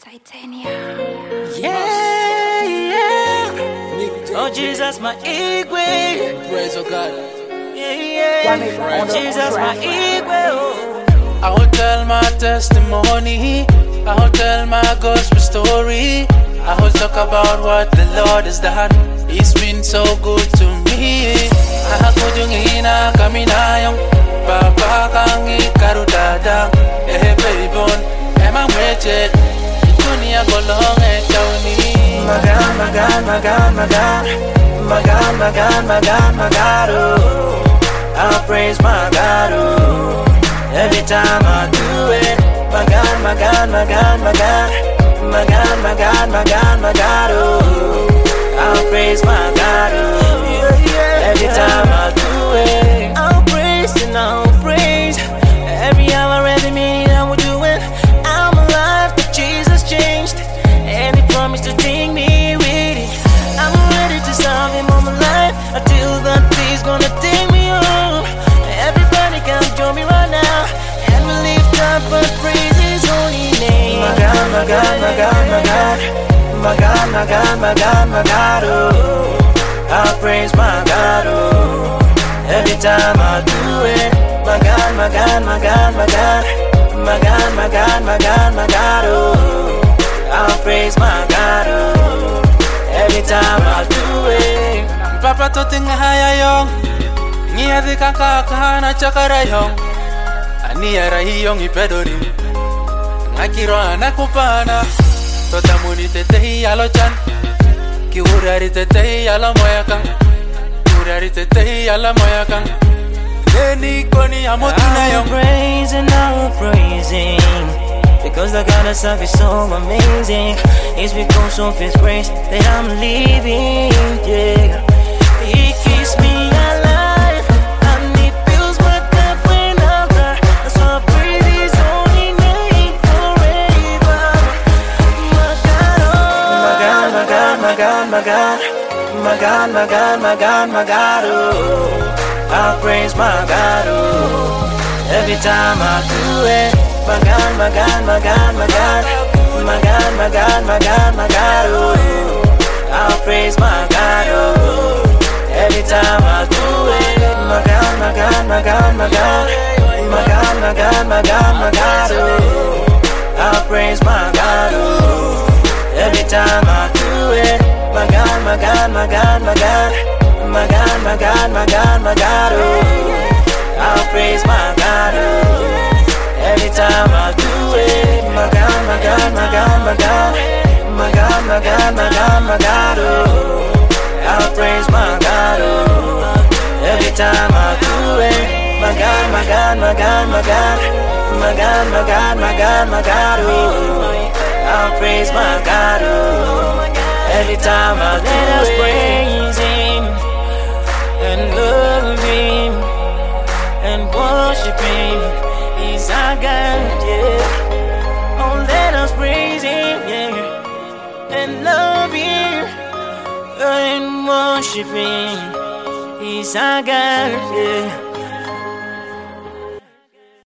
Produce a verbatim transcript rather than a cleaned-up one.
Titania. Yeah, yeah. Oh Jesus, my equal. Praise of God. Yeah, yeah. Oh Jesus, my equal. I will tell my testimony. I will tell my gospel story. I will talk about what the Lord has done. He's been so good to me. Akakujungina kaminayong Papa kangi karudada. Eh baby bon, emang wechet. Dunia golong e chawni. Magan, magan, magan, magan. Magan, magan, magan, magaro. I praise my God, oh. Every time I do it. Magan, magan, magan, magan. Magan, magan, magan, magaro. I praise my God, oh. Every time I do it. I'll praise and I'll praise. Every hour, every minute I will do it. I'm alive, but Jesus changed, and He promised to take me with it. I'm ready to serve Him all my life until that day's gonna take me home. Everybody can join me right now, and we lift up and praise His holy name. My God, my God, my God, my God. My God, my God, my God, my God, oh. I praise my God, oh. Every time I do it. My God, my God, my God, my God. My God, my God, my God, my God, oh. I praise my God, oh. Every time I do it. Papa to ting haya yong. Nia de kaka kana chakara yong. Ania rahi yong ipedori. Ngakiro anakupana. Tota muni tetehi alo chan. Ki urari tetehi alo moyakan. Urari tetehi alo moyakan. Deni koni amotuna I yong. will praise and I will praise Him, because the God I serve is so amazing. It's because of His grace that I'm living, yeah. He keeps me alive, and He fills my cup when I cry. So I praise His holy name forever. My God, oh. My God, my God, my God, my God. My God, my God, my God, my God, oh. I praise my God, oh. Every time I do it. My God, my God, my God, my God. My God, my God, my God, my God, oh. I praise my God, oh. Every time I do it. My God, my God, my God, my God. My God, my God, my God, my God, oh. I praise my God, oh. Every time I do it. My God, my God, my God, my God. My God, my God, my God, my God, oh. I praise my God, oh. Every time I do it. My God, my God, my God, my God. My God, my God, my God, my God, oh. I praise my God, oh. Every time I do it. My God, my God, my God, my God. My God, my God, my God, my God, oh. I praise my God, oh. Every time I do Let us it. praise Him and love Him and worship Him. He's our God, yeah. Oh, let us praise Him, yeah, and love Him and worship Him. He's our God, yeah.